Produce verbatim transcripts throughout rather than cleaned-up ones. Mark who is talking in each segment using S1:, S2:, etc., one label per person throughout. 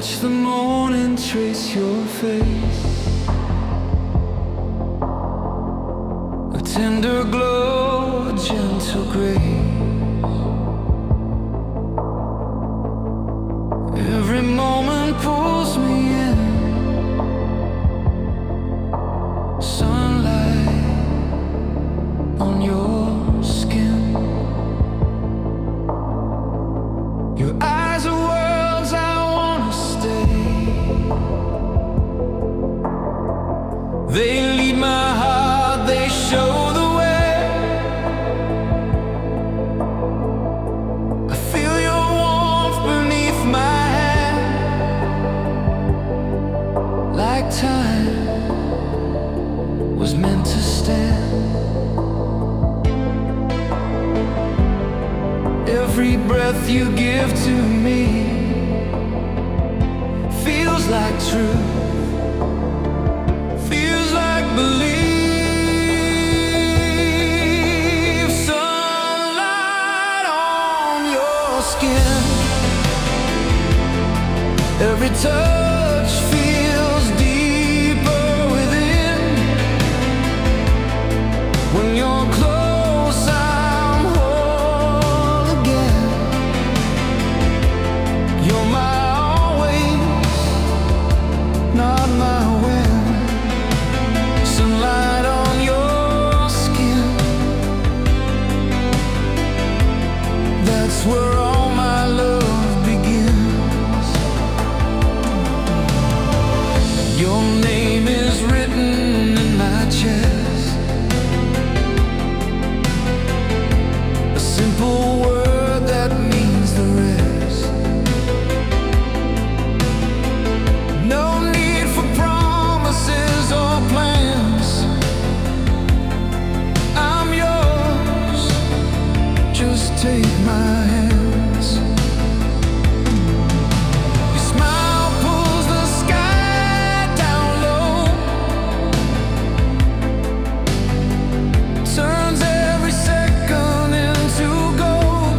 S1: watch the morning trace your face, a tender glow, a gentle grace. Every moment pulls me in, sunlight on your skin. Your eyes are worlds I wanna stay. They lead my heart, they show the way. I feel your warmth beneath my hand, like time was meant to stand. Every breath you give to me feels like truth, feels like belief. Sunlight on your skin, every touch feels deeper within. When you're close, I'm whole again. You're my always, not my when. Sunlight on your skin, that's where all my love begins. Your name is written in my chest, a simple word that means the rest. No need for promises or plans. I'm yours, just take my hands. Your smile pulls the sky down low, turns every second into gold.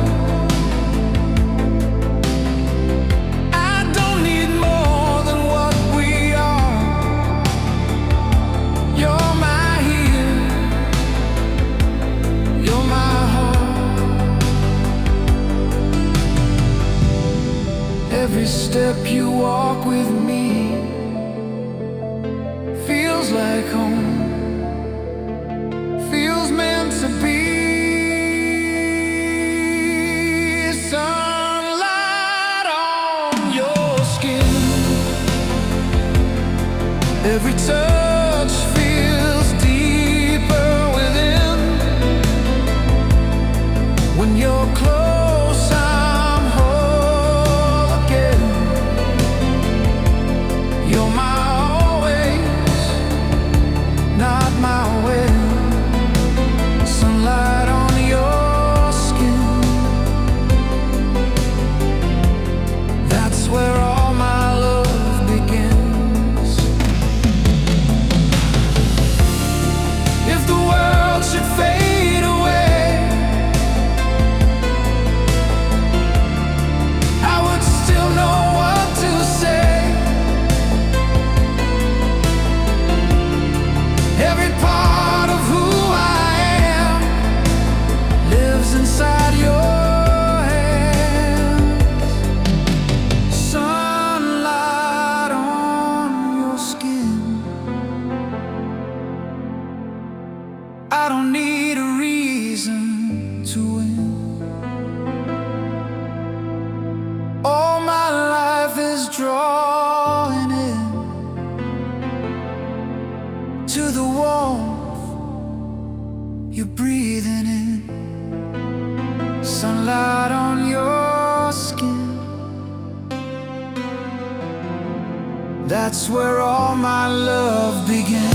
S1: I don't need more than what we are. You're my here, you're my heart. Every step you walk with me feels like home, feels meant to be. Sunlight on your skin, every touch feels deeper within. When you're close, I'm whole again. You're my always, not my when. Sunlight on your skin, that's where all my love begins. If the world should fade away, I would still know what to say. Every part of who I am lives inside your hands. Sunlight on your skin, I don't need a reason to win. All my life is drawing in to the warmth you're breathing in. Sunlight on your skin, that's where all my love begins.